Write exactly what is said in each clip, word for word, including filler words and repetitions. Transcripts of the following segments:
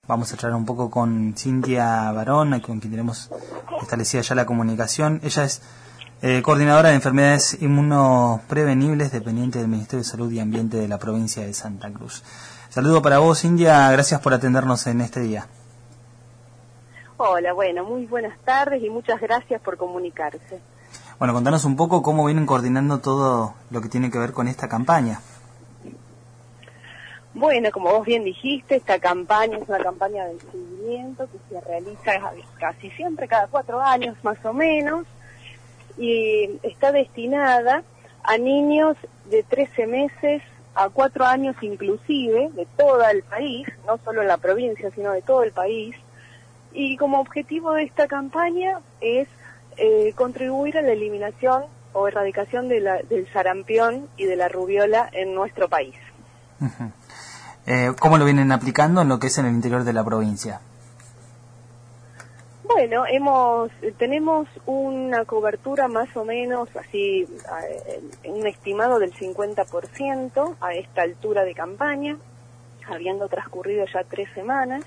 Vamos a charlar un poco con Cintia Barón, con quien tenemos establecida ya la comunicación. Ella es eh, coordinadora de enfermedades inmunoprevenibles, dependiente del Ministerio de Salud y Ambiente de la provincia de Santa Cruz. Saludo para vos, Cintia, gracias por atendernos en este día. Hola, bueno, muy buenas tardes y muchas gracias por comunicarse. Bueno, contanos un poco cómo vienen coordinando todo lo que tiene que ver con esta campaña. Bueno, como vos bien dijiste, esta campaña es una campaña de seguimiento que se realiza casi siempre, cada cuatro años más o menos, y está destinada a niños de trece meses a cuatro años inclusive, de todo el país, no solo en la provincia, sino de todo el país. Y como objetivo de esta campaña es eh, contribuir a la eliminación o erradicación de la, del sarampión y de la rubiola en nuestro país. Uh-huh. eh, ¿Cómo lo vienen aplicando en lo que es en el interior de la provincia? Bueno, hemos tenemos una cobertura más o menos así, eh, un estimado del cincuenta por ciento a esta altura de campaña, habiendo transcurrido ya tres semanas.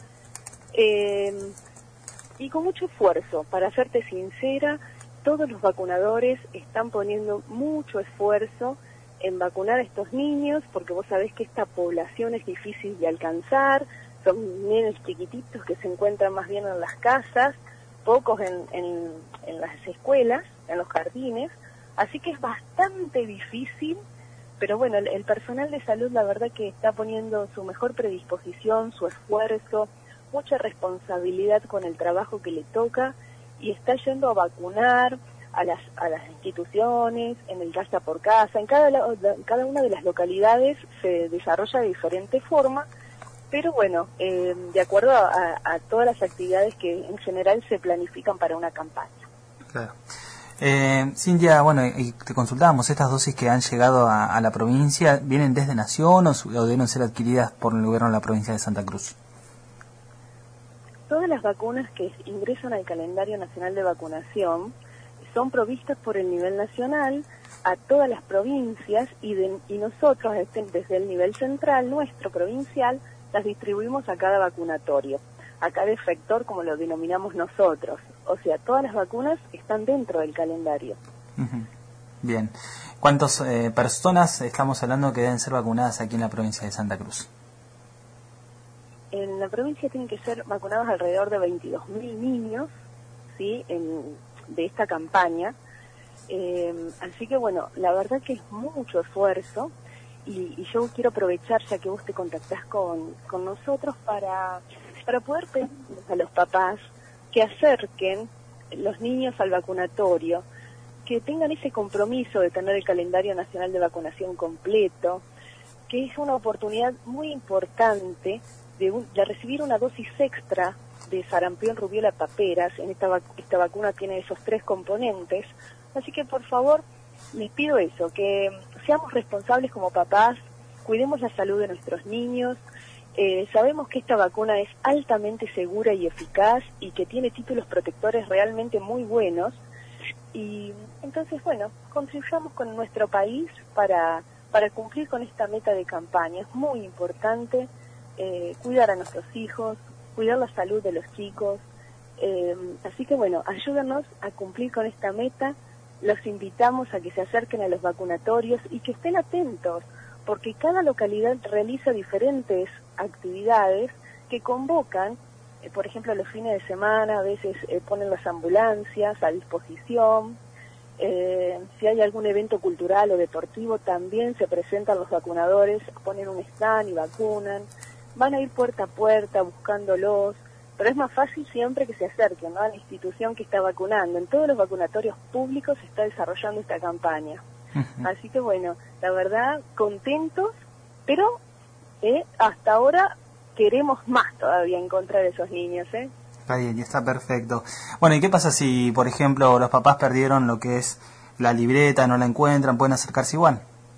Eh, y con mucho esfuerzo, para serte sincera, todos los vacunadores están poniendo mucho esfuerzo en vacunar a estos niños, porque vos sabés que esta población es difícil de alcanzar, son nenes chiquititos que se encuentran más bien en las casas, pocos en, en, en las escuelas, en los jardines, así que es bastante difícil, pero bueno, el, el personal de salud la verdad que está poniendo su mejor predisposición, su esfuerzo, mucha responsabilidad con el trabajo que le toca y está yendo a vacunar a las a las instituciones, en el casa por casa, en cada, cada una de las localidades se desarrolla de diferente forma, pero bueno, eh, de acuerdo a, a todas las actividades que en general se planifican para una campaña. Claro. Eh, Cintia, bueno, y te consultábamos, estas dosis que han llegado a, a la provincia, ¿vienen desde Nación o, o deben ser adquiridas por el gobierno de la provincia de Santa Cruz? Todas las vacunas que ingresan al calendario nacional de vacunación son provistas por el nivel nacional a todas las provincias y, de, y nosotros desde el nivel central, nuestro provincial, las distribuimos a cada vacunatorio, a cada efector como lo denominamos nosotros. O sea, todas las vacunas están dentro del calendario. Uh-huh. Bien. ¿Cuántas eh, personas estamos hablando que deben ser vacunadas aquí en la provincia de Santa Cruz? En la provincia tienen que ser vacunados alrededor de veintidós mil niños, ¿sí?, en, de esta campaña. Eh, así que bueno, la verdad que es mucho esfuerzo y, y yo quiero aprovechar, ya que vos te contactás con, con nosotros, para, para poder pedir a los papás que acerquen los niños al vacunatorio, que tengan ese compromiso de tener el calendario nacional de vacunación completo, que es una oportunidad muy importante De, un, de recibir una dosis extra de sarampión, rubiola, paperas. En esta, vac esta vacuna tiene esos tres componentes, así que por favor les pido eso, que seamos responsables como papás, cuidemos la salud de nuestros niños. Eh, sabemos que esta vacuna es altamente segura y eficaz y que tiene títulos protectores realmente muy buenos, y entonces bueno, contribuyamos con nuestro país para, para cumplir con esta meta de campaña. Es muy importante Eh, cuidar a nuestros hijos, cuidar la salud de los chicos, eh, así que bueno, ayúdanos a cumplir con esta meta. Los invitamos a que se acerquen a los vacunatorios y que estén atentos, porque cada localidad realiza diferentes actividades que convocan, eh, por ejemplo los fines de semana, a veces eh, ponen las ambulancias a disposición, eh, si hay algún evento cultural o deportivo también se presentan los vacunadores, ponen un stand y vacunan. Van a ir puerta a puerta buscándolos, pero es más fácil siempre que se acerquen, ¿no?, a la institución que está vacunando. En todos los vacunatorios públicos se está desarrollando esta campaña. Uh-huh. Así que bueno, la verdad, contentos, pero eh, hasta ahora queremos más todavía encontrar a esos niños, ¿eh? Está bien, y está perfecto. Bueno, ¿y qué pasa si, por ejemplo, los papás perdieron lo que es la libreta, no la encuentran, pueden acercarse igual?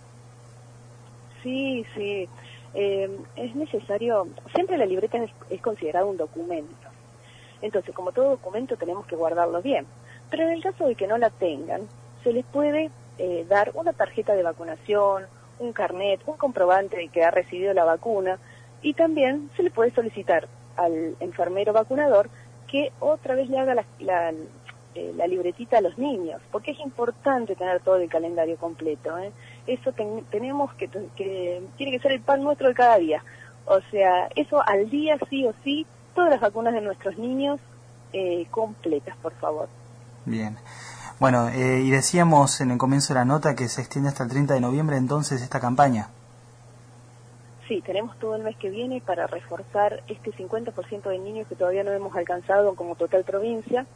Sí, sí. Eh, es necesario, siempre la libreta es, es considerada un documento, entonces como todo documento tenemos que guardarlo bien, pero en el caso de que no la tengan, se les puede eh, dar una tarjeta de vacunación, un carnet, un comprobante de que ha recibido la vacuna, y también se les puede solicitar al enfermero vacunador que otra vez le haga la, la, eh, la libretita a los niños, porque es importante tener todo el calendario completo, ¿eh? Eso ten, tenemos que, que, tiene que ser el pan nuestro de cada día, o sea, eso al día sí o sí, todas las vacunas de nuestros niños eh, completas, por favor. Bien. Bueno, eh, y decíamos en el comienzo de la nota que se extiende hasta el treinta de noviembre entonces esta campaña. Sí, tenemos todo el mes que viene para reforzar este cincuenta por ciento de niños que todavía no hemos alcanzado como total provincia.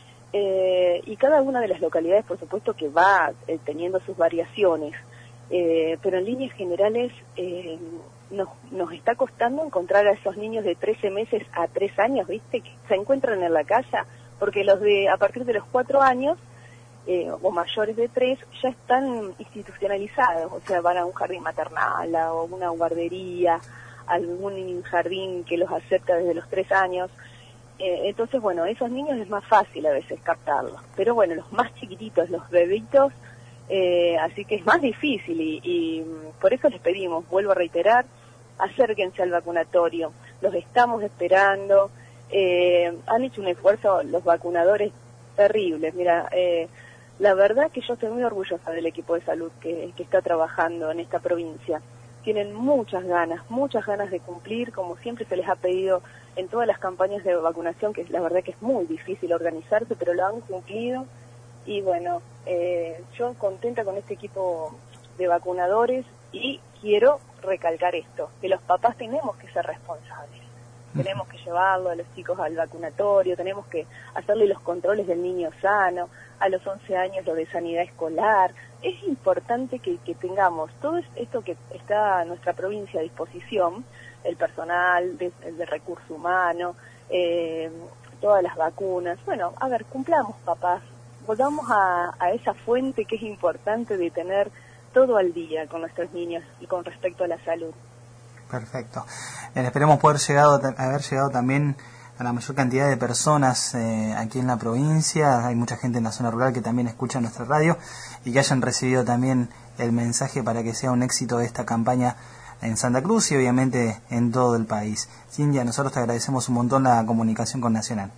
Eh, y cada una de las localidades, por supuesto, que va eh, teniendo sus variaciones. Eh, pero en líneas generales eh, nos, nos está costando encontrar a esos niños de trece meses a tres años, ¿viste? Que se encuentran en la calle, porque los de a partir de los cuatro años eh, o mayores de tres ya están institucionalizados, o sea, van a un jardín maternal, a una guardería, a algún jardín que los acepta desde los tres años. Eh, entonces, bueno, esos niños es más fácil a veces captarlos, pero bueno, los más chiquititos, los bebitos, eh, así que es más difícil y, y por eso les pedimos, vuelvo a reiterar, acérquense al vacunatorio, los estamos esperando, eh, han hecho un esfuerzo los vacunadores terribles, mira, eh, la verdad que yo estoy muy orgullosa del equipo de salud que, que está trabajando en esta provincia. Tienen muchas ganas, muchas ganas de cumplir, como siempre se les ha pedido en todas las campañas de vacunación, que la verdad que es muy difícil organizarse, pero lo han cumplido. Y bueno, eh, yo contenta con este equipo de vacunadores y quiero recalcar esto, que los papás tenemos que ser responsables. Tenemos que llevarlo a los chicos al vacunatorio, tenemos que hacerle los controles del niño sano, a los once años lo de sanidad escolar. Es importante que, que tengamos todo esto que está a nuestra provincia a disposición, el personal de, de recurso humano, eh, todas las vacunas. Bueno, a ver, cumplamos, papás, volvamos a, a esa fuente que es importante de tener todo al día con nuestros niños y con respecto a la salud. Perfecto. Eh, esperemos poder llegado, haber llegado también a la mayor cantidad de personas eh, aquí en la provincia. Hay mucha gente en la zona rural que también escucha nuestra radio y que hayan recibido también el mensaje para que sea un éxito de esta campaña en Santa Cruz y obviamente en todo el país. Cintia, nosotros te agradecemos un montón la comunicación con Nacional.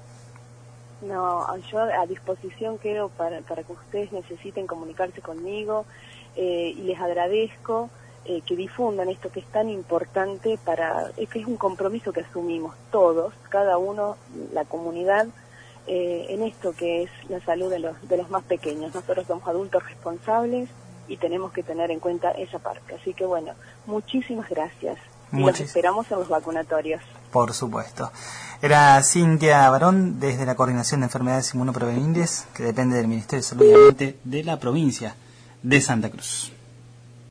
No, yo a disposición quedo para, para que ustedes necesiten comunicarse conmigo eh, y les agradezco eh, que difundan esto que es tan importante para, es que es un compromiso que asumimos todos, cada uno, la comunidad, eh, en esto que es la salud de los, de los más pequeños. Nosotros somos adultos responsables y tenemos que tener en cuenta esa parte. Así que bueno, muchísimas gracias. Y los esperamos en los vacunatorios. Por supuesto. Era Cintia Barón desde la Coordinación de Enfermedades Inmunoprevenibles, que depende del Ministerio de Salud y Ambiente de la provincia de Santa Cruz.